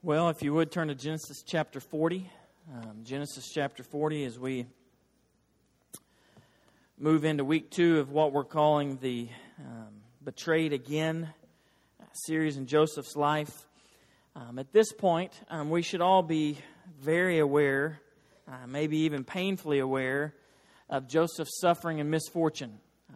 Well, if you would turn to Genesis chapter 40. Genesis chapter 40 as we move into week 2 of what we're calling the Betrayed Again series in Joseph's life. At this point, we should all be very aware, maybe even painfully aware, of Joseph's suffering and misfortune.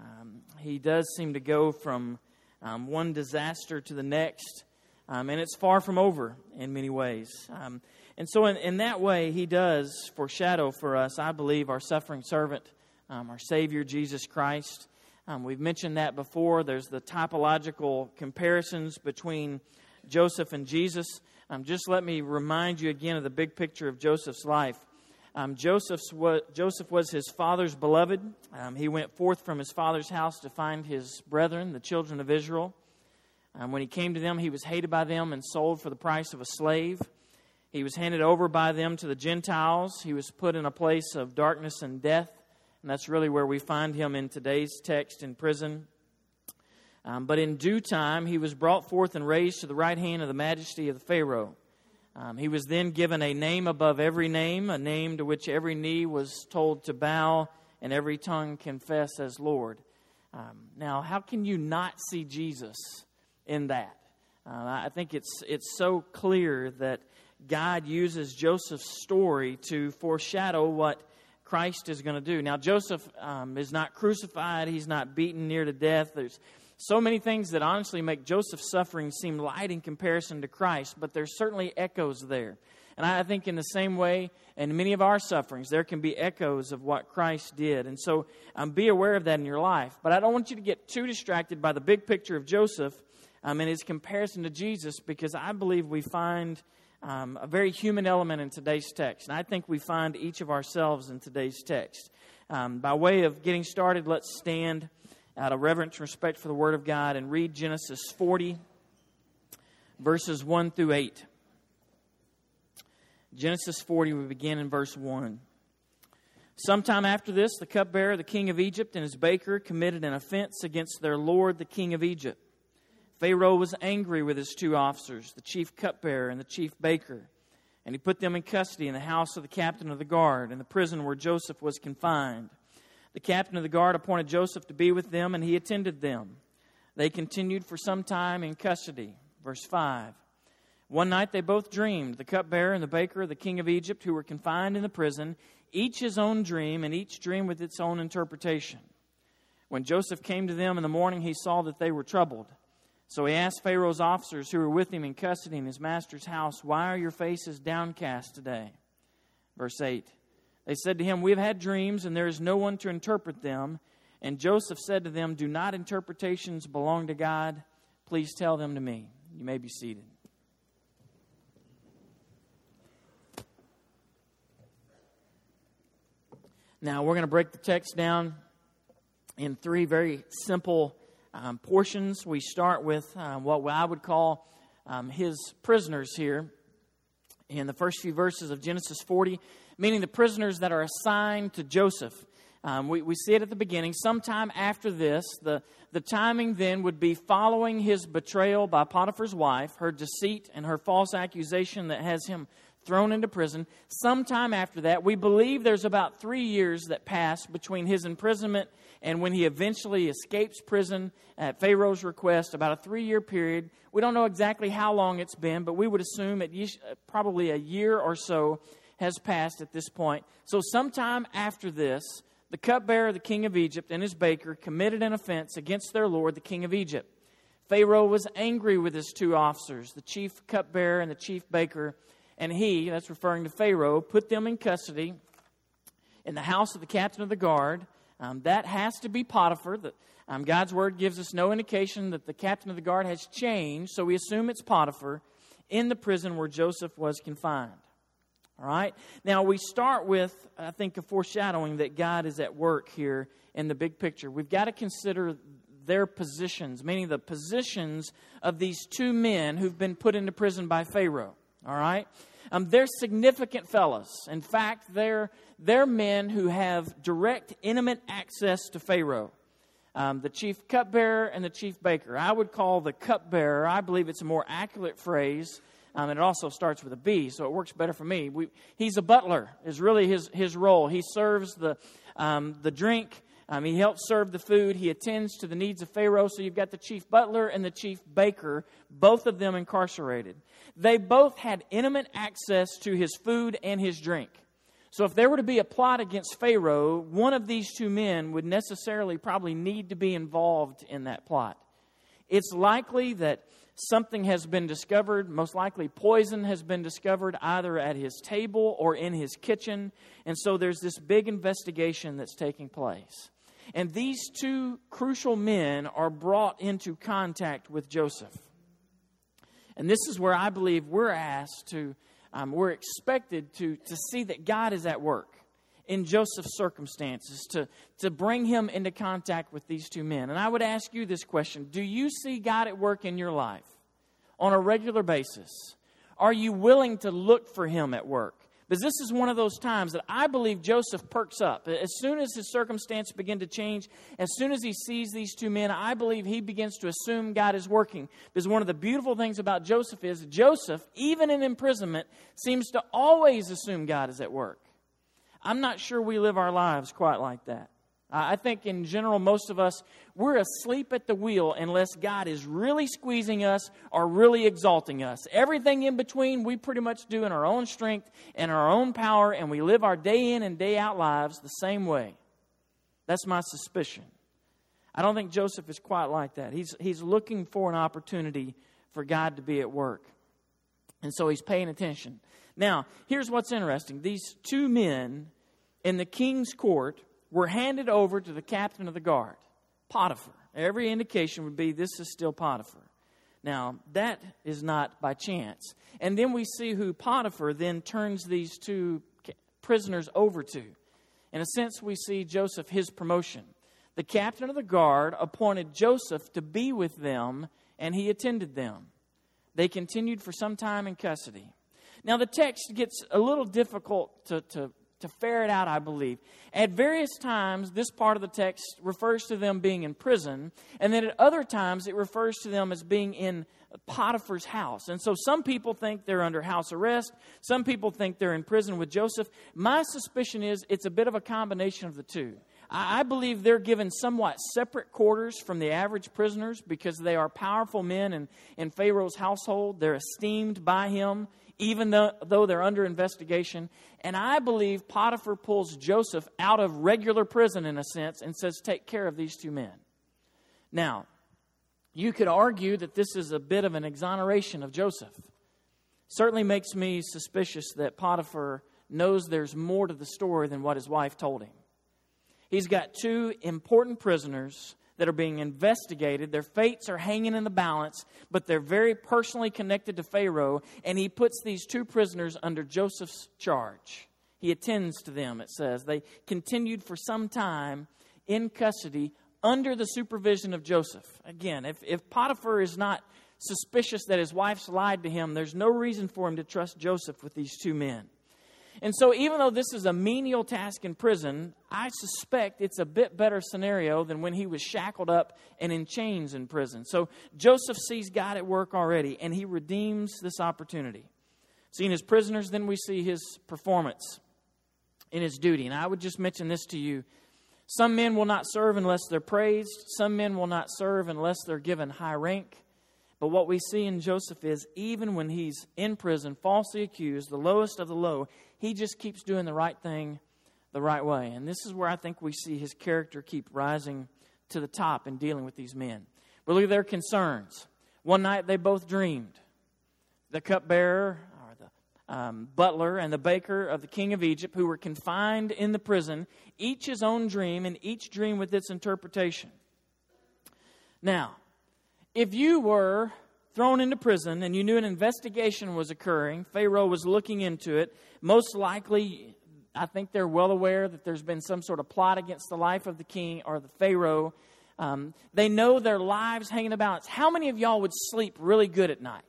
He does seem to go from one disaster to the next, and it's far from over in many ways. And so in that way, he does foreshadow for us, I believe, our suffering servant, our Savior, Jesus Christ. We've mentioned that before. There's the typological comparisons between Joseph and Jesus. Just let me remind you again of the big picture of Joseph's life. Joseph was his father's beloved. He went forth from his father's house to find his brethren, the children of Israel. When he came to them, he was hated by them and sold for the price of a slave. He was handed over by them to the Gentiles. He was put in a place of darkness and death. And that's really where we find him in today's text, in prison. But in due time, he was brought forth and raised to the right hand of the majesty of the Pharaoh. He was then given a name above every name, a name to which every knee was told to bow and every tongue confess as Lord. Now, how can you not see Jesus in that? I think it's so clear that God uses Joseph's story to foreshadow what Christ is going to do. Now, Joseph is not crucified. He's not beaten near to death. There's so many things that honestly make Joseph's suffering seem light in comparison to Christ, but there's certainly echoes there. And I think in the same way, in many of our sufferings, there can be echoes of what Christ did. And so be aware of that in your life. But I don't want you to get too distracted by the big picture of Joseph and his comparison to Jesus, because I believe we find a very human element in today's text. And I think we find each of ourselves in today's text. By way of getting started, let's stand out of reverence and respect for the Word of God and read Genesis 40, verses 1 through 8. Genesis 40, we begin in verse 1. Sometime after this, the cupbearer, the king of Egypt, and his baker committed an offense against their lord, the king of Egypt. Pharaoh was angry with his two officers, the chief cupbearer and the chief baker, and he put them in custody in the house of the captain of the guard, in the prison where Joseph was confined. The captain of the guard appointed Joseph to be with them, and he attended them. They continued for some time in custody. Verse 5. One night they both dreamed, the cupbearer and the baker, the king of Egypt, who were confined in the prison, each his own dream, and each dream with its own interpretation. When Joseph came to them in the morning, he saw that they were troubled. So he asked Pharaoh's officers who were with him in custody in his master's house, "Why are your faces downcast today?" Verse 8. They said to him, "We have had dreams, and there is no one to interpret them." And Joseph said to them, "Do not interpretations belong to God? Please tell them to me." You may be seated. Now, we're going to break the text down in 3 very simple portions. We start with what I would call his prisoners here in the first few verses of Genesis 40, meaning the prisoners that are assigned to Joseph. We see it at the beginning. Sometime after this, the timing then would be following his betrayal by Potiphar's wife, her deceit and her false accusation that has him thrown into prison. Sometime after that, we believe there's about 3 years that pass between his imprisonment and when he eventually escapes prison at Pharaoh's request, about a 3-year period. We don't know exactly how long it's been, but we would assume probably a year or so has passed at this point. So sometime after this, the cupbearer, the king of Egypt, and his baker committed an offense against their lord, the king of Egypt. Pharaoh was angry with his two officers, the chief cupbearer and the chief baker, and he, that's referring to Pharaoh, put them in custody in the house of the captain of the guard. That has to be Potiphar. God's word gives us no indication that the captain of the guard has changed, so we assume it's Potiphar in the prison where Joseph was confined. All right? Now, we start with, I think, a foreshadowing that God is at work here in the big picture. We've got to consider their positions, meaning the positions of these two men who've been put into prison by Pharaoh. All right? They're significant fellows. In fact, they're men who have direct, intimate access to Pharaoh. The chief cupbearer and the chief baker. I would call the cupbearer, I believe it's a more accurate phrase, And it also starts with a B, so it works better for me. He's a butler, is really his role. He serves the drink. He helps serve the food. He attends to the needs of Pharaoh. So you've got the chief butler and the chief baker, both of them incarcerated. They both had intimate access to his food and his drink. So if there were to be a plot against Pharaoh, one of these two men would necessarily probably need to be involved in that plot. It's likely that something has been discovered, most likely poison has been discovered either at his table or in his kitchen. And so there's this big investigation that's taking place. And these two crucial men are brought into contact with Joseph. And this is where I believe we're asked to, we're expected to see that God is at work in Joseph's circumstances, to bring him into contact with these two men. And I would ask you this question: do you see God at work in your life on a regular basis? Are you willing to look for him at work? Because this is one of those times that I believe Joseph perks up. As soon as his circumstances begin to change, as soon as he sees these two men, I believe he begins to assume God is working. Because one of the beautiful things about Joseph is Joseph, even in imprisonment, seems to always assume God is at work. I'm not sure we live our lives quite like that. I think in general, most of us, we're asleep at the wheel unless God is really squeezing us or really exalting us. Everything in between, we pretty much do in our own strength and our own power, and we live our day in and day out lives the same way. That's my suspicion. I don't think Joseph is quite like that. He's looking for an opportunity for God to be at work. And so he's paying attention. Now, here's what's interesting. These two men in the king's court were handed over to the captain of the guard, Potiphar. Every indication would be this is still Potiphar. Now, that is not by chance. And then we see who Potiphar then turns these two prisoners over to. In a sense, we see Joseph, his promotion. The captain of the guard appointed Joseph to be with them, and he attended them. They continued for some time in custody. Now, the text gets a little difficult to ferret out, I believe. At various times, this part of the text refers to them being in prison, and then at other times, it refers to them as being in Potiphar's house. And so some people think they're under house arrest. Some people think they're in prison with Joseph. My suspicion is it's a bit of a combination of the two. I believe they're given somewhat separate quarters from the average prisoners because they are powerful men in Pharaoh's household. They're esteemed by him, even though they're under investigation. And I believe Potiphar pulls Joseph out of regular prison, in a sense, and says, take care of these two men. Now, you could argue that this is a bit of an exoneration of Joseph. Certainly makes me suspicious that Potiphar knows there's more to the story than what his wife told him. He's got two important prisoners that are being investigated. Their fates are hanging in the balance, but they're very personally connected to Pharaoh, and he puts these two prisoners under Joseph's charge. He attends to them, it says. They continued for some time in custody under the supervision of Joseph. Again, if Potiphar is not suspicious that his wife's lied to him, there's no reason for him to trust Joseph with these two men. And so even though this is a menial task in prison, I suspect it's a bit better scenario than when he was shackled up and in chains in prison. So Joseph sees God at work already, and he redeems this opportunity. Seeing his prisoners, then we see his performance in his duty. And I would just mention this to you. Some men will not serve unless they're praised. Some men will not serve unless they're given high rank. But what we see in Joseph is even when he's in prison, falsely accused, the lowest of the low, he just keeps doing the right thing the right way. And this is where I think we see his character keep rising to the top in dealing with these men. But look at their concerns. One night they both dreamed. The cupbearer, or the butler, and the baker of the king of Egypt, who were confined in the prison, each his own dream, and each dream with its interpretation. Now, if you were thrown into prison and you knew an investigation was occurring, Pharaoh was looking into it, most likely, I think they're well aware that there's been some sort of plot against the life of the king or the Pharaoh. They know their lives hang in the balance. How many of y'all would sleep really good at night?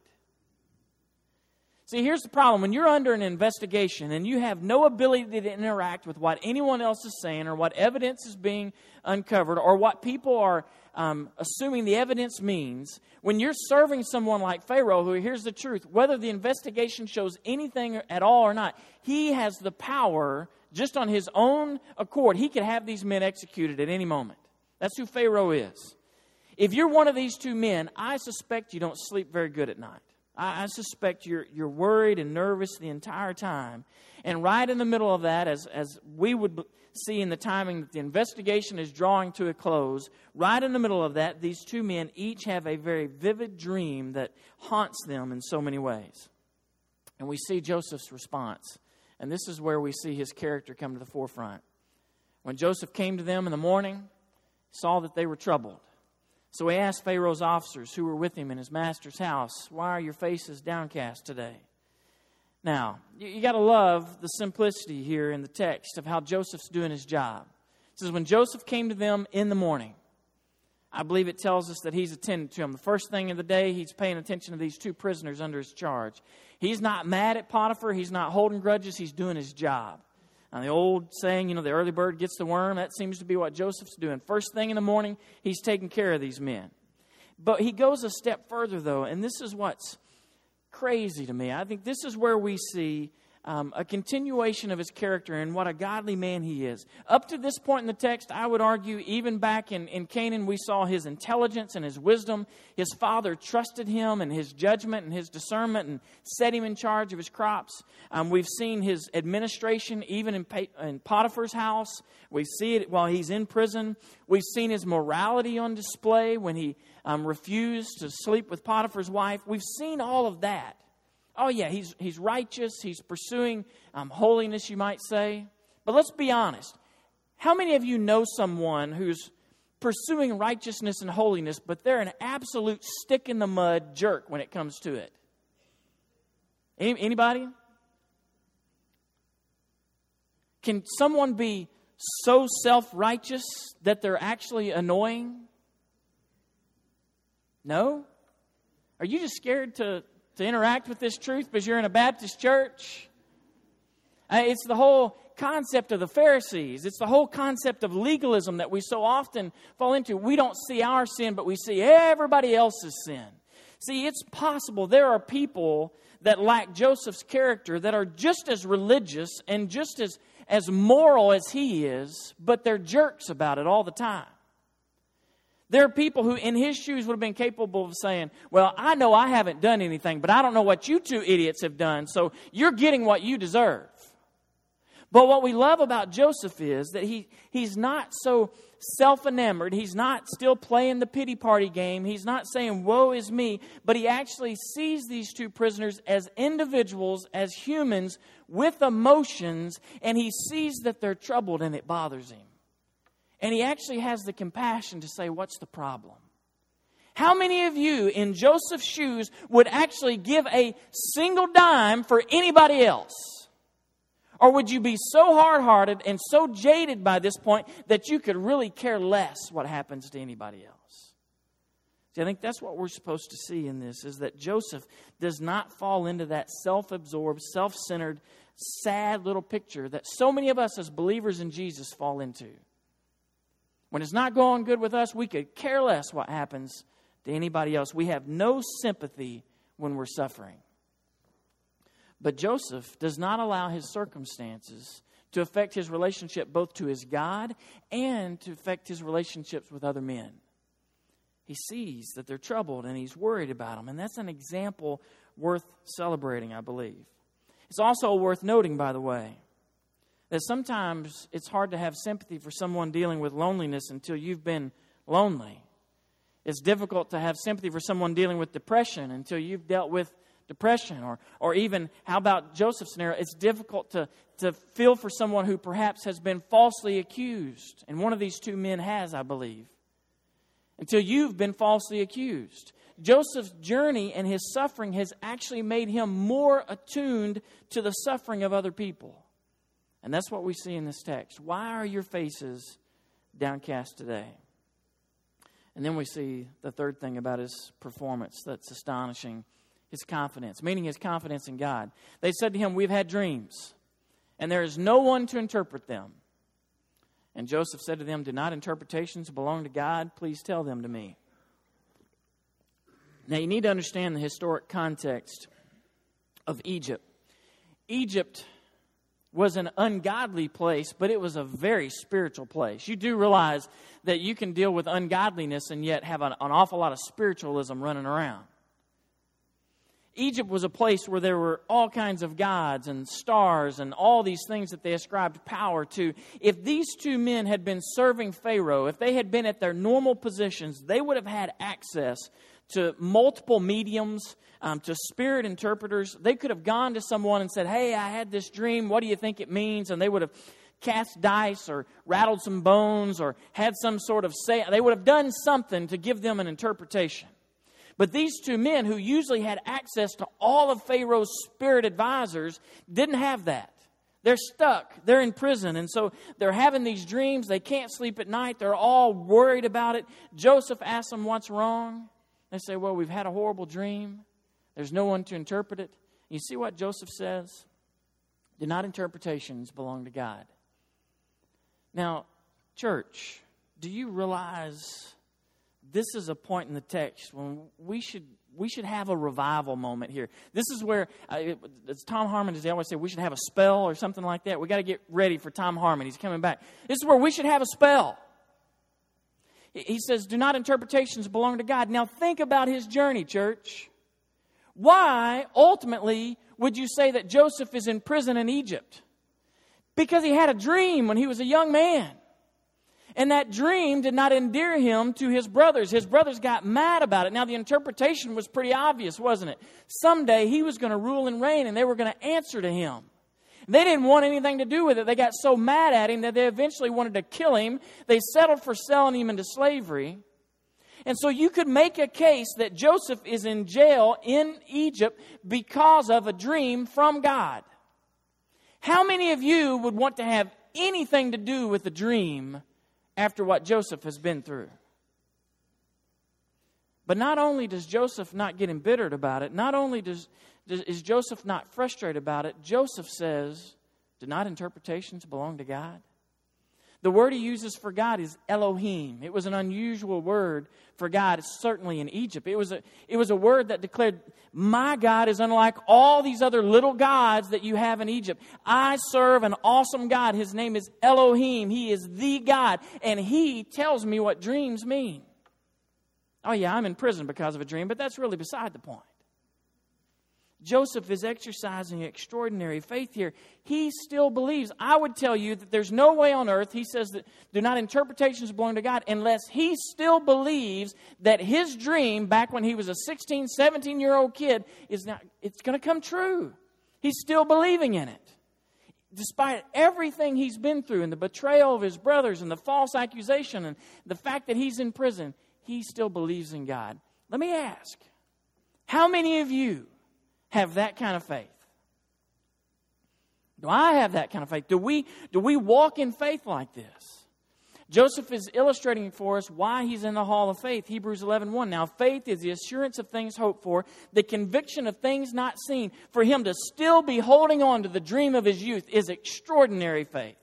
See, here's the problem. When you're under an investigation and you have no ability to interact with what anyone else is saying or what evidence is being uncovered or what people are assuming the evidence means, when you're serving someone like Pharaoh, who, here's the truth, whether the investigation shows anything at all or not, he has the power, just on his own accord, he could have these men executed at any moment. That's who Pharaoh is. If you're one of these two men, I suspect you don't sleep very good at night. I suspect you're worried and nervous the entire time. And right in the middle of that, as we would see in the timing that the investigation is drawing to a close, right in the middle of that, these two men each have a very vivid dream that haunts them in so many ways. And we see Joseph's response. And this is where we see his character come to the forefront. When Joseph came to them in the morning, saw that they were troubled. So he asked Pharaoh's officers who were with him in his master's house, "Why are your faces downcast today?" Now, you got to love the simplicity here in the text of how Joseph's doing his job. It says, when Joseph came to them in the morning, I believe it tells us that he's attending to them. The first thing of the day, he's paying attention to these two prisoners under his charge. He's not mad at Potiphar. He's not holding grudges. He's doing his job. Now, the old saying, the early bird gets the worm, that seems to be what Joseph's doing. First thing in the morning, he's taking care of these men. But he goes a step further, though, and this is what's crazy to me. I think this is where we see a continuation of his character and what a godly man he is. Up to this point in the text, I would argue, even back in Canaan, we saw his intelligence and his wisdom. His father trusted him and his judgment and his discernment and set him in charge of his crops. We've seen his administration even in Potiphar's house. We see it while he's in prison. We've seen his morality on display when he refused to sleep with Potiphar's wife. We've seen all of that. Oh yeah, he's righteous. He's pursuing holiness, you might say. But let's be honest. How many of you know someone who's pursuing righteousness and holiness, but they're an absolute stick-in-the-mud jerk when it comes to it? Anybody? Can someone be so self-righteous that they're actually annoying? No? Are you just scared to interact with this truth because you're in a Baptist church? It's the whole concept of the Pharisees. It's the whole concept of legalism that we so often fall into. We don't see our sin, but we see everybody else's sin. See, it's possible there are people that lack Joseph's character that are just as religious and just as moral as he is, but they're jerks about it all the time. There are people who, in his shoes, would have been capable of saying, well, I know I haven't done anything, but I don't know what you two idiots have done, so you're getting what you deserve. But what we love about Joseph is that he's not so self-enamored. He's not still playing the pity party game. He's not saying, woe is me, but he actually sees these two prisoners as individuals, as humans with emotions, and he sees that they're troubled and it bothers him. And he actually has the compassion to say, what's the problem? How many of you in Joseph's shoes would actually give a single dime for anybody else? Or would you be so hard-hearted and so jaded by this point that you could really care less what happens to anybody else? See, I think that's what we're supposed to see in this, is that Joseph does not fall into that self-absorbed, self-centered, sad little picture that so many of us as believers in Jesus fall into. When it's not going good with us, we could care less what happens to anybody else. We have no sympathy when we're suffering. But Joseph does not allow his circumstances to affect his relationship both to his God and to affect his relationships with other men. He sees that they're troubled and he's worried about them. And that's an example worth celebrating, I believe. It's also worth noting, by the way, that sometimes it's hard to have sympathy for someone dealing with loneliness until you've been lonely. It's difficult to have sympathy for someone dealing with depression until you've dealt with depression. Or even, how about Joseph's scenario? It's difficult to feel for someone who perhaps has been falsely accused. And one of these two men has, I believe. Until you've been falsely accused. Joseph's journey and his suffering has actually made him more attuned to the suffering of other people. And that's what we see in this text. Why are your faces downcast today? And then we see the third thing about his performance that's astonishing. His confidence, meaning his confidence in God. They said to him, we've had dreams, and there is no one to interpret them. And Joseph said to them, do not interpretations belong to God? Please tell them to me. Now you need to understand the historic context of Egypt. Egypt was an ungodly place, but it was a very spiritual place. You do realize that you can deal with ungodliness and yet have an awful lot of spiritualism running around. Egypt was a place where there were all kinds of gods and stars and all these things that they ascribed power to. If these two men had been serving Pharaoh, if they had been at their normal positions, they would have had access to multiple mediums, to spirit interpreters. They could have gone to someone and said, hey, I had this dream. What do you think it means? And they would have cast dice or rattled some bones or had some sort of say. They would have done something to give them an interpretation. But these two men who usually had access to all of Pharaoh's spirit advisors didn't have that. They're stuck. They're in prison. And so they're having these dreams. They can't sleep at night. They're all worried about it. Joseph asks them what's wrong. They say, well, we've had a horrible dream. There's no one to interpret it. You see what Joseph says? Do not interpretations belong to God? Now, church, do you realize this is a point in the text when we should have a revival moment here? This is where, it's Tom Harmon, as they always say, we should have a spell or something like that. We got to get ready for Tom Harmon. He's coming back. This is where we should have a spell. He says, do not interpretations belong to God. Now think about his journey, church. Why, ultimately, would you say that Joseph is in prison in Egypt? Because he had a dream when he was a young man. And that dream did not endear him to his brothers. His brothers got mad about it. Now, the interpretation was pretty obvious, wasn't it? Someday he was going to rule and reign, and they were going to answer to him. They didn't want anything to do with it. They got so mad at him that they eventually wanted to kill him. They settled for selling him into slavery. And so you could make a case that Joseph is in jail in Egypt because of a dream from God. How many of you would want to have anything to do with a dream after what Joseph has been through? But not only does Joseph not get embittered about it, not only is Joseph not frustrated about it, Joseph says, do not interpretations belong to God? The word he uses for God is Elohim. It was an unusual word for God, certainly in Egypt. It was a word that declared, my God is unlike all these other little gods that you have in Egypt. I serve an awesome God. His name is Elohim. He is the God. And he tells me what dreams mean. Oh yeah, I'm in prison because of a dream, but that's really beside the point. Joseph is exercising extraordinary faith here. He still believes. I would tell you that there's no way on earth, he says that do not interpretations belong to God, unless he still believes that his dream back when he was a 16, 17-year-old kid it's going to come true. He's still believing in it. Despite everything he's been through and the betrayal of his brothers and the false accusation and the fact that he's in prison, he still believes in God. Let me ask, how many of you have that kind of faith? Do I have that kind of faith? Do we walk in faith like this? Joseph is illustrating for us why he's in the hall of faith. Hebrews 11:1. Now faith is the assurance of things hoped for, the conviction of things not seen. For him to still be holding on to the dream of his youth is extraordinary faith.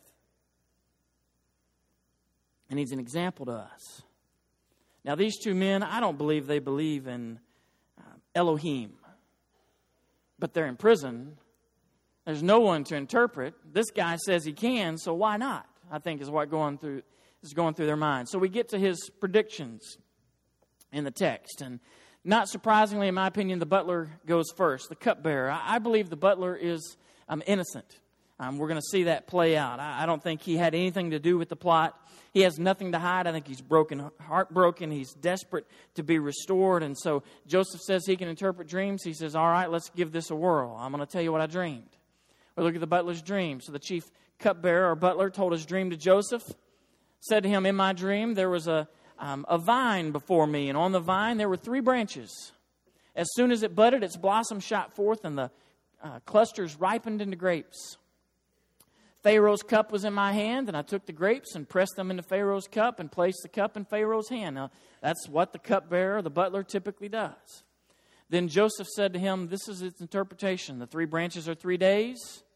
And he's an example to us. Now these two men, I don't believe they believe in Elohim. But they're in prison. There's no one to interpret. This guy says he can, so why not? I think is what is going through their minds. So we get to his predictions in the text. And not surprisingly, in my opinion, the butler goes first, the cupbearer. I believe the butler is innocent. We're going to see that play out. I don't think he had anything to do with the plot. He has nothing to hide. I think he's heartbroken. He's desperate to be restored. And so Joseph says he can interpret dreams. He says, all right, let's give this a whirl. I'm going to tell you what I dreamed. We look at the butler's dream. So the chief cupbearer or butler told his dream to Joseph. Said to him, in my dream, there was a vine before me. And on the vine, there were 3 branches. As soon as it budded, its blossoms shot forth and the clusters ripened into grapes. Pharaoh's cup was in my hand, and I took the grapes and pressed them into Pharaoh's cup and placed the cup in Pharaoh's hand. Now, that's what the cupbearer, the butler, typically does. Then Joseph said to him, this is its interpretation. The 3 branches are 3 days.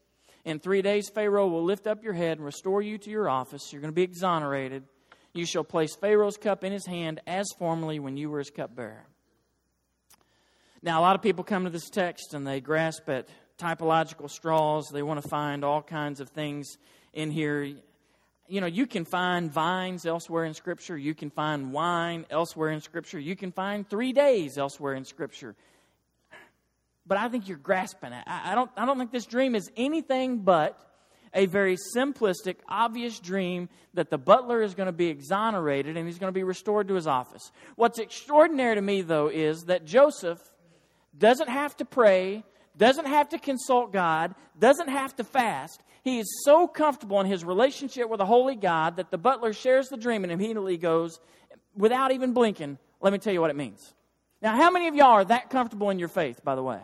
In 3 days, Pharaoh will lift up your head and restore you to your office. You're going to be exonerated. You shall place Pharaoh's cup in his hand as formerly when you were his cupbearer. Now, a lot of people come to this text and they grasp at typological straws. They want to find all kinds of things in here. You know, you can find vines elsewhere in Scripture. You can find wine elsewhere in Scripture. You can find 3 days elsewhere in Scripture. But I think you're grasping it. I don't think this dream is anything but a very simplistic, obvious dream that the butler is going to be exonerated and he's going to be restored to his office. What's extraordinary to me, though, is that Joseph doesn't have to pray, doesn't have to consult God, doesn't have to fast. He is so comfortable in his relationship with a holy God that the butler shares the dream and immediately goes, without even blinking, let me tell you what it means. Now, how many of y'all are that comfortable in your faith, by the way?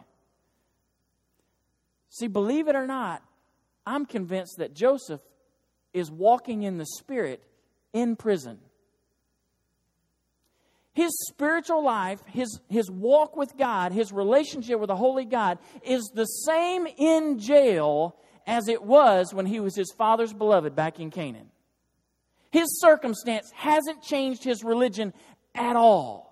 See, believe it or not, I'm convinced that Joseph is walking in the Spirit in prison. His spiritual life, his walk with God, his relationship with the Holy God is the same in jail as it was when he was his father's beloved back in Canaan. His circumstance hasn't changed his religion at all.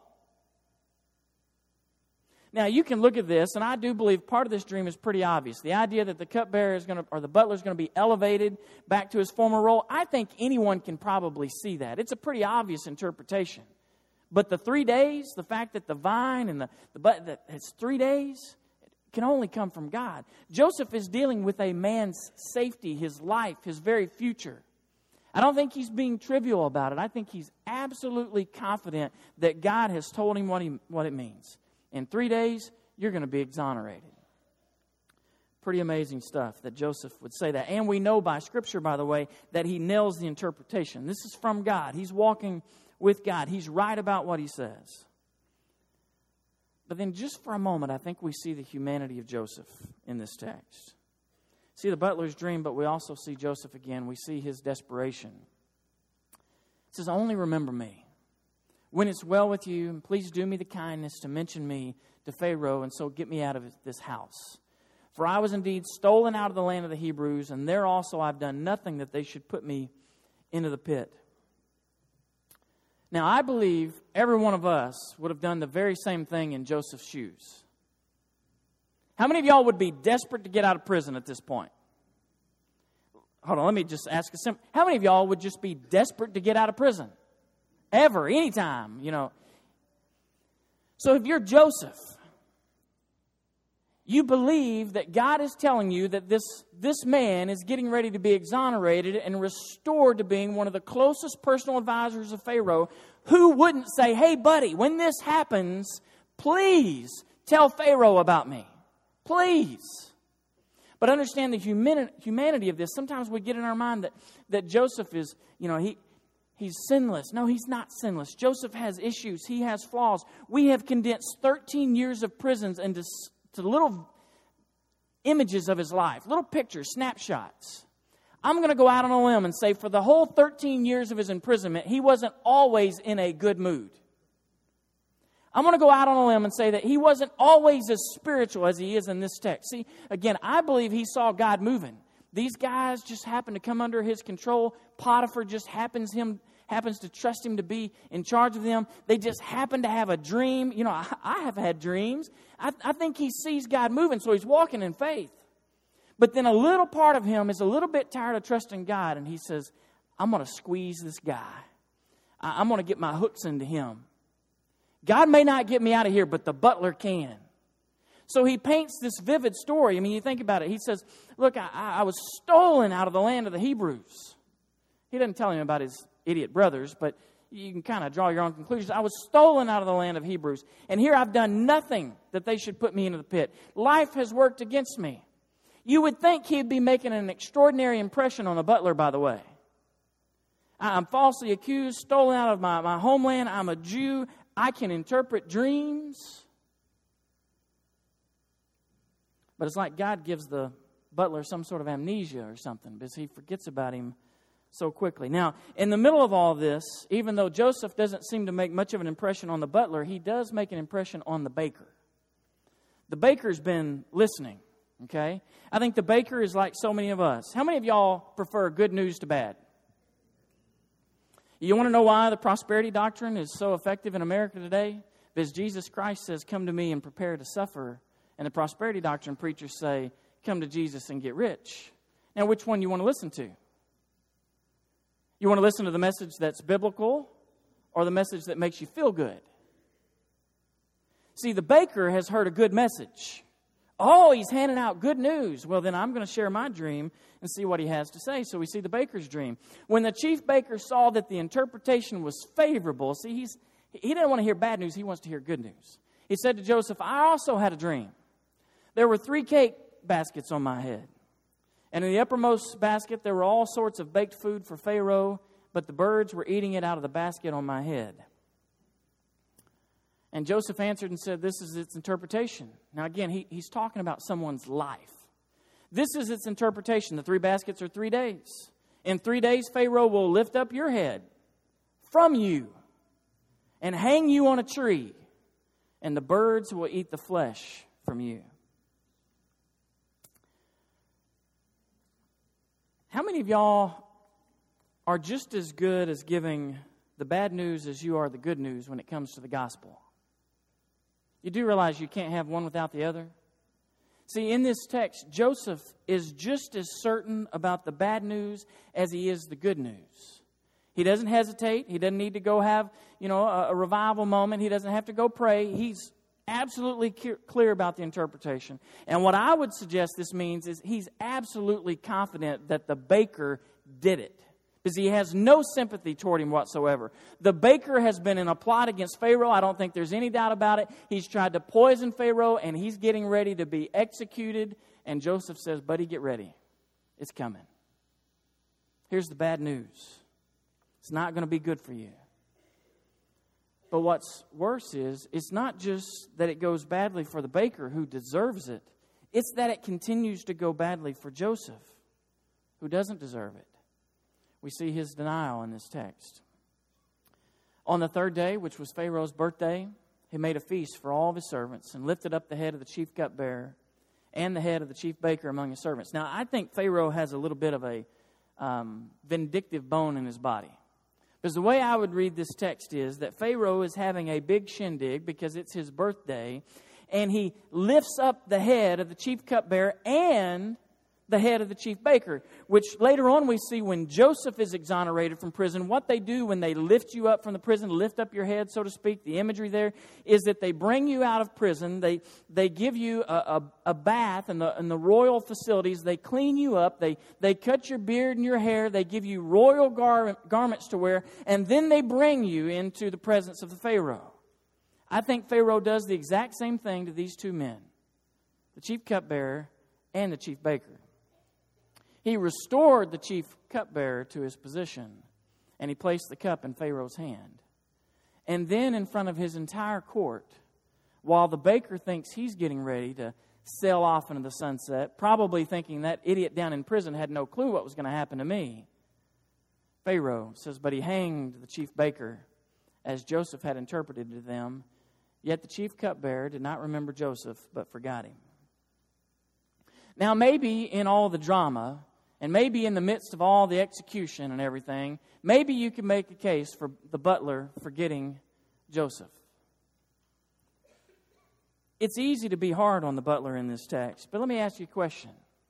Now, you can look at this, and I do believe part of this dream is pretty obvious. The idea that the cupbearer is going to, or the butler is going to be elevated back to his former role, I think anyone can probably see that. It's a pretty obvious interpretation. But the 3 days, the fact that the vine and that it's 3 days, can only come from God. Joseph is dealing with a man's safety, his life, his very future. I don't think he's being trivial about it. I think he's absolutely confident that God has told him what it means. In 3 days, you're going to be exonerated. Pretty amazing stuff that Joseph would say that. And we know by Scripture, by the way, that he nails the interpretation. This is from God. He's walking with God. He's right about what he says. But then just for a moment, I think we see the humanity of Joseph in this text. See the butler's dream, but we also see Joseph again. We see his desperation. It says, only remember me. When it's well with you, and please do me the kindness to mention me to Pharaoh, and so get me out of this house. For I was indeed stolen out of the land of the Hebrews, and there also I've done nothing that they should put me into the pit. Now, I believe every one of us would have done the very same thing in Joseph's shoes. How many of y'all would be desperate to get out of prison at this point? Hold on, let me just ask a simple. How many of y'all would just be desperate to get out of prison? Ever, anytime, you know. So if you're Joseph, you believe that God is telling you that this man is getting ready to be exonerated and restored to being one of the closest personal advisors of Pharaoh. Who wouldn't say, hey, buddy, when this happens, please tell Pharaoh about me. Please. But understand the humanity of this. Sometimes we get in our mind that Joseph is, you know, he's sinless. No, he's not sinless. Joseph has issues. He has flaws. We have condensed 13 years of prisons into little images of his life, little pictures, snapshots. I'm going to go out on a limb and say for the whole 13 years of his imprisonment, he wasn't always in a good mood. I'm going to go out on a limb and say that he wasn't always as spiritual as he is in this text. See, again, I believe he saw God moving. These guys just happened to come under his control. Potiphar just happens to trust him to be in charge of them. They just happen to have a dream. You know, I have had dreams. I think he sees God moving, so he's walking in faith. But then a little part of him is a little bit tired of trusting God, and he says, I'm going to squeeze this guy. I'm going to get my hooks into him. God may not get me out of here, but the butler can. So he paints this vivid story. I mean, you think about it. He says, look, I was stolen out of the land of the Hebrews. He doesn't tell him about his idiot brothers, but you can kind of draw your own conclusions. I was stolen out of the land of Hebrews, and here I've done nothing that they should put me into the pit. Life has worked against me. You would think he'd be making an extraordinary impression on the butler, by the way. I'm falsely accused, stolen out of my homeland. I'm a Jew. I can interpret dreams. But it's like God gives the butler some sort of amnesia or something because he forgets about him so quickly. Now, in the middle of all this, even though Joseph doesn't seem to make much of an impression on the butler, he does make an impression on the baker. The baker's been listening, Okay? I think the baker is like so many of us. How many of y'all prefer good news to bad? You want to know why the prosperity doctrine is so effective in America today? Because Jesus Christ says, come to me and prepare to suffer. And the prosperity doctrine preachers say, come to Jesus and get rich. Now, which one you want to listen to? You want to listen to the message that's biblical or the message that makes you feel good? See, the baker has heard a good message. Oh, he's handing out good news. Well, then I'm going to share my dream and see what he has to say. So we see the baker's dream. When the chief baker saw that the interpretation was favorable, see, he didn't want to hear bad news. He wants to hear good news. He said to Joseph, I also had a dream. There were 3 cake baskets on my head. And in the uppermost basket, there were all sorts of baked food for Pharaoh, but the birds were eating it out of the basket on my head. And Joseph answered and said, this is its interpretation. Now again, he's talking about someone's life. This is its interpretation. The 3 baskets are 3 days. In 3 days, Pharaoh will lift up your head from you and hang you on a tree, and the birds will eat the flesh from you. How many of y'all are just as good as giving the bad news as you are the good news when it comes to the gospel? You do realize you can't have one without the other? See, in this text, Joseph is just as certain about the bad news as he is the good news. He doesn't hesitate. He doesn't need to go have, a revival moment. He doesn't have to go pray. He's absolutely clear about the interpretation. And what I would suggest this means is he's absolutely confident that the baker did it, because he has no sympathy toward him whatsoever. The baker has been in a plot against Pharaoh. I don't think there's any doubt about it. He's tried to poison Pharaoh, and he's getting ready to be executed. And Joseph says, buddy, get ready. It's coming. Here's the bad news. It's not going to be good for you. But what's worse is, it's not just that it goes badly for the baker who deserves it. It's that it continues to go badly for Joseph, who doesn't deserve it. We see his denial in this text. On the 3rd day, which was Pharaoh's birthday, he made a feast for all of his servants and lifted up the head of the chief cupbearer and the head of the chief baker among his servants. Now, I think Pharaoh has a little bit of a vindictive bone in his body. Because the way I would read this text is that Pharaoh is having a big shindig because it's his birthday, and he lifts up the head of the chief cupbearer and the head of the chief baker, which later on we see when Joseph is exonerated from prison, what they do when they lift you up from the prison, lift up your head, so to speak, the imagery there is that they bring you out of prison, they give you a bath in the royal facilities, they clean you up, they cut your beard and your hair, they give you royal garments to wear, and then they bring you into the presence of the Pharaoh. I think Pharaoh does the exact same thing to these 2 men, the chief cupbearer and the chief baker. He restored the chief cupbearer to his position, and he placed the cup in Pharaoh's hand. And then in front of his entire court, while the baker thinks he's getting ready to sail off into the sunset, probably thinking that idiot down in prison had no clue what was going to happen to me, Pharaoh says, but he hanged the chief baker as Joseph had interpreted to them. Yet the chief cupbearer did not remember Joseph, but forgot him. Now, maybe in all the drama, and maybe in the midst of all the execution and everything, maybe you can make a case for the butler forgetting Joseph. It's easy to be hard on the butler in this text, but let me ask you a question.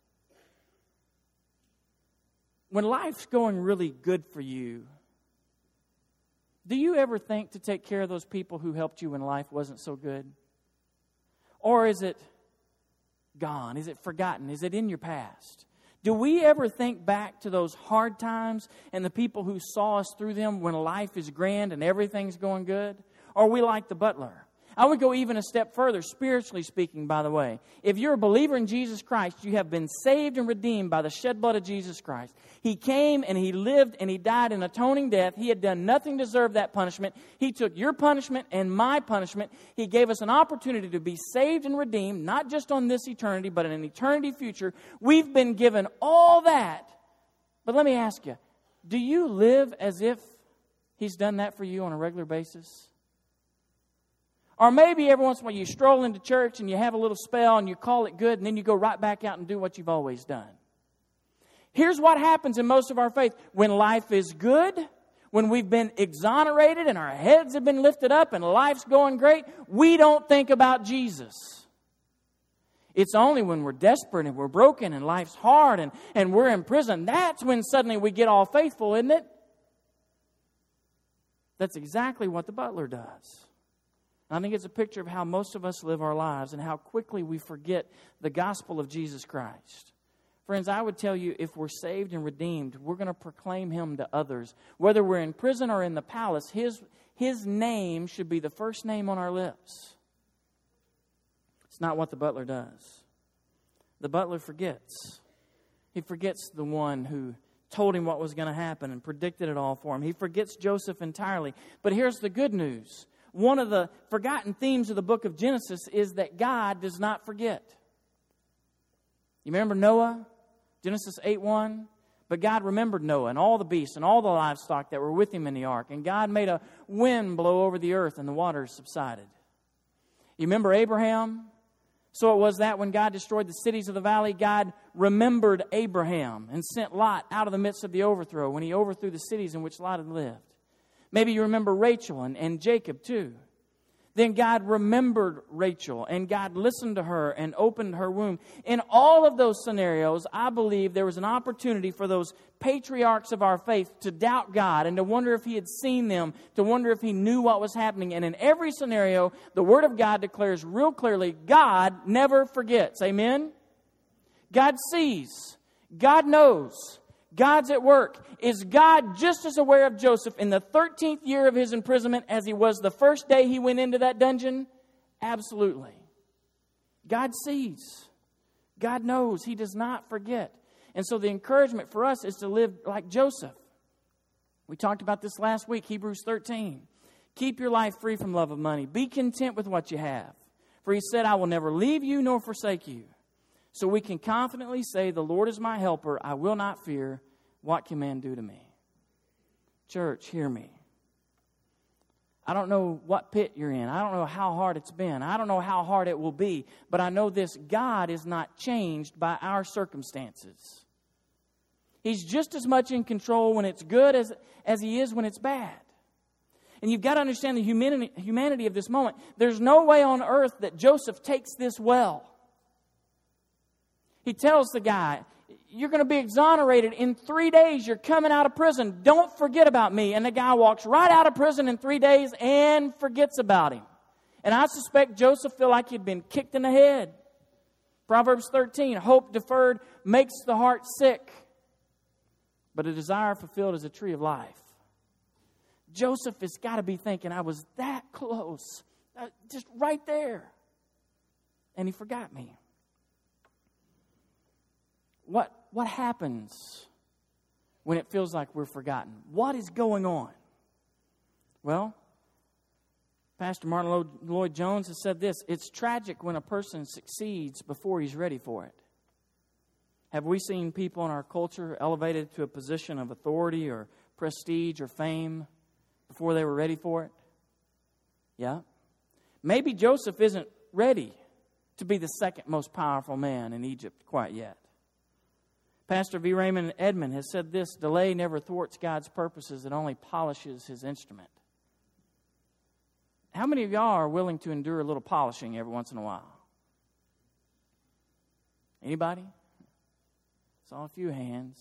When life's going really good for you, do you ever think to take care of those people who helped you when life wasn't so good? Or is it gone? Is it forgotten? Is it in your past? Do we ever think back to those hard times and the people who saw us through them when life is grand and everything's going good? Or are we like the butler? I would go even a step further, spiritually speaking, by the way. If you're a believer in Jesus Christ, you have been saved and redeemed by the shed blood of Jesus Christ. He came and He lived and He died an atoning death. He had done nothing to deserve that punishment. He took your punishment and my punishment. He gave us an opportunity to be saved and redeemed, not just on this eternity, but in an eternity future. We've been given all that. But let me ask you, do you live as if He's done that for you on a regular basis? Or maybe every once in a while you stroll into church and you have a little spell and you call it good and then you go right back out and do what you've always done. Here's what happens in most of our faith. When life is good, when we've been exonerated and our heads have been lifted up and life's going great, we don't think about Jesus. It's only when we're desperate and we're broken and life's hard and we're in prison, that's when suddenly we get all faithful, isn't it? That's exactly what the butler does. I think it's a picture of how most of us live our lives and how quickly we forget the gospel of Jesus Christ. Friends, I would tell you, if we're saved and redeemed, we're going to proclaim Him to others. Whether we're in prison or in the palace, His name should be the first name on our lips. It's not what the butler does. The butler forgets. He forgets the one who told him what was going to happen and predicted it all for him. He forgets Joseph entirely. But here's the good news. One of the forgotten themes of the book of Genesis is that God does not forget. You remember Noah? Genesis 8:1. But God remembered Noah and all the beasts and all the livestock that were with him in the ark. And God made a wind blow over the earth and the waters subsided. You remember Abraham? So it was that when God destroyed the cities of the valley, God remembered Abraham and sent Lot out of the midst of the overthrow when He overthrew the cities in which Lot had lived. Maybe you remember Rachel and Jacob too. Then God remembered Rachel, and God listened to her and opened her womb. In all of those scenarios, I believe there was an opportunity for those patriarchs of our faith to doubt God and to wonder if He had seen them, to wonder if He knew what was happening. And in every scenario, the Word of God declares real clearly, God never forgets. Amen? God sees. God knows. God's at work. Is God just as aware of Joseph in the 13th year of his imprisonment as He was the first day he went into that dungeon? Absolutely. God sees. God knows. He does not forget. And so the encouragement for us is to live like Joseph. We talked about this last week, Hebrews 13. Keep your life free from love of money. Be content with what you have. For He said, I will never leave you nor forsake you. So we can confidently say, the Lord is my helper. I will not fear. What can man do to me? Church, hear me. I don't know what pit you're in. I don't know how hard it's been. I don't know how hard it will be. But I know this, God is not changed by our circumstances. He's just as much in control when it's good as He is when it's bad. And you've got to understand the humanity of this moment. There's no way on earth that Joseph takes this well. He tells the guy, you're going to be exonerated in 3 days. You're coming out of prison. Don't forget about me. And the guy walks right out of prison in 3 days and forgets about him. And I suspect Joseph felt like he'd been kicked in the head. Proverbs 13, hope deferred makes the heart sick, but a desire fulfilled is a tree of life. Joseph has got to be thinking, I was that close, just right there. And he forgot me. What happens when it feels like we're forgotten? What is going on? Well, Pastor Martin Lloyd-Jones has said this, it's tragic when a person succeeds before he's ready for it. Have we seen people in our culture elevated to a position of authority or prestige or fame before they were ready for it? Yeah. Maybe Joseph isn't ready to be the second most powerful man in Egypt quite yet. Pastor V. Raymond Edmond has said this, delay never thwarts God's purposes, it only polishes His instrument. How many of y'all are willing to endure a little polishing every once in a while? Anybody? Saw a few hands.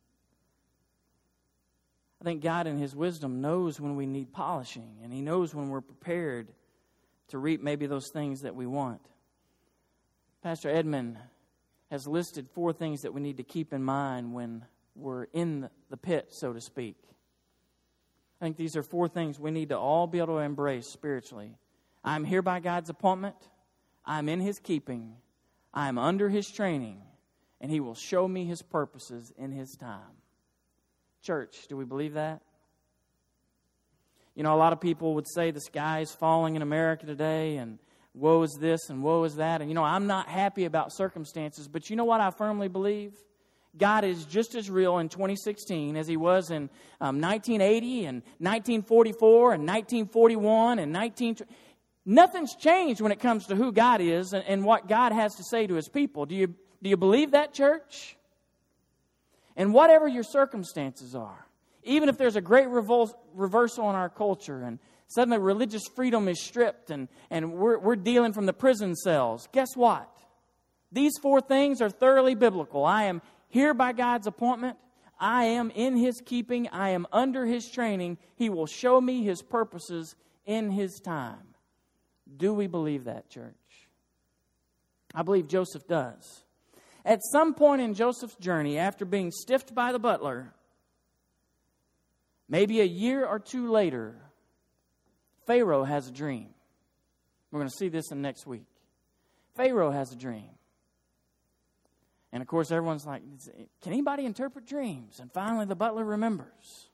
I think God in His wisdom knows when we need polishing, and He knows when we're prepared to reap maybe those things that we want. Pastor Edmond has listed 4 things that we need to keep in mind when we're in the pit, so to speak. I think these are 4 things we need to all be able to embrace spiritually. I'm here by God's appointment. I'm in His keeping. I'm under His training. And He will show me His purposes in His time. Church, do we believe that? You know, a lot of people would say the sky is falling in America today and woe is this and woe is that. And, you know, I'm not happy about circumstances. But you know what I firmly believe? God is just as real in 2016 as He was in 1980 and 1944 and 1941 and Nothing's changed when it comes to who God is and what God has to say to His people. Do you believe that, church? And whatever your circumstances are, even if there's a great reversal in our culture and suddenly religious freedom is stripped and we're dealing from the prison cells, guess what? These 4 things are thoroughly biblical. I am here by God's appointment. I am in His keeping. I am under His training. He will show me His purposes in His time. Do we believe that, church? I believe Joseph does. At some point in Joseph's journey, after being stiffed by the butler, maybe a year or 2 later, Pharaoh has a dream. We're going to see this in next week. Pharaoh has a dream. And of course, everyone's like, can anybody interpret dreams? And finally, the butler remembers.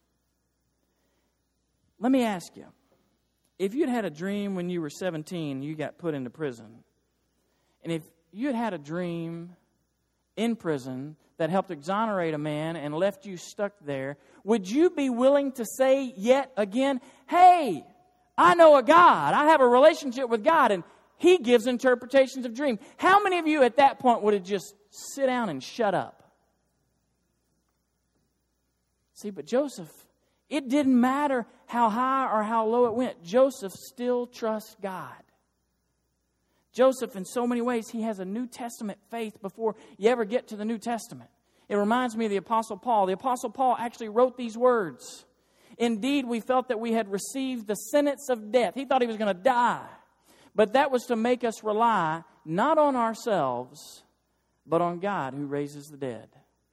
Let me ask you, if you'd had a dream when you were 17, you got put into prison, and if you had a dream in prison that helped exonerate a man and left you stuck there, would you be willing to say yet again, hey, I know a God, I have a relationship with God, and He gives interpretations of dreams? How many of you at that point would have just sit down and shut up? See, but Joseph, it didn't matter how high or how low it went. Joseph still trusts God. Joseph, in so many ways, he has a New Testament faith before you ever get to the New Testament. It reminds me of the Apostle Paul. The Apostle Paul actually wrote these words. Indeed, we felt that we had received the sentence of death. He thought he was going to die. But that was to make us rely not on ourselves, but on God who raises the dead.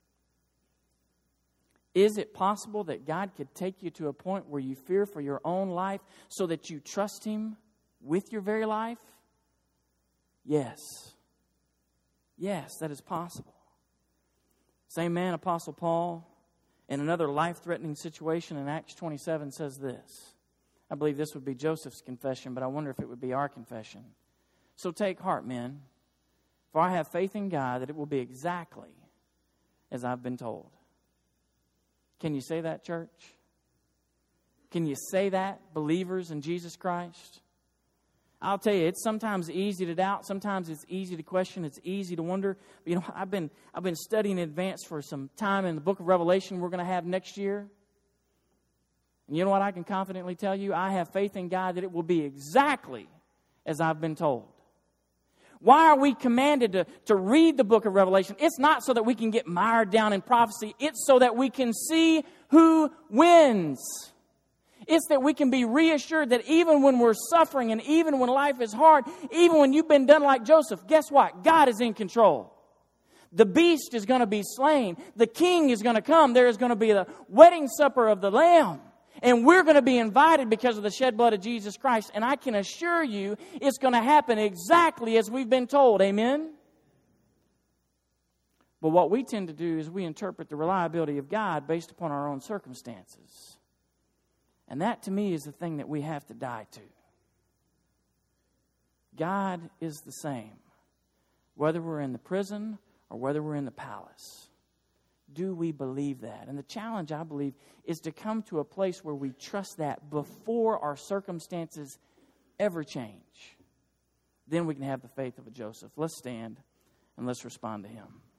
Is it possible that God could take you to a point where you fear for your own life so that you trust Him with your very life? Yes. Yes, that is possible. Same man, Apostle Paul, in another life-threatening situation in Acts 27 says this. I believe this would be Joseph's confession, but I wonder if it would be our confession. So take heart, men, for I have faith in God that it will be exactly as I've been told. Can you say that, church? Can you say that, believers in Jesus Christ? I'll tell you, it's sometimes easy to doubt. Sometimes it's easy to question. It's easy to wonder. But, I've been studying in advance for some time in the book of Revelation we're going to have next year. And you know what I can confidently tell you? I have faith in God that it will be exactly as I've been told. Why are we commanded to read the book of Revelation? It's not so that we can get mired down in prophecy. It's so that we can see who wins. It's that we can be reassured that even when we're suffering and even when life is hard, even when you've been done like Joseph, guess what? God is in control. The beast is going to be slain. The king is going to come. There is going to be the wedding supper of the Lamb. And we're going to be invited because of the shed blood of Jesus Christ. And I can assure you it's going to happen exactly as we've been told. Amen? But what we tend to do is we interpret the reliability of God based upon our own circumstances. And that, to me, is the thing that we have to die to. God is the same, whether we're in the prison or whether we're in the palace. Do we believe that? And the challenge, I believe, is to come to a place where we trust that before our circumstances ever change. Then we can have the faith of a Joseph. Let's stand and let's respond to him.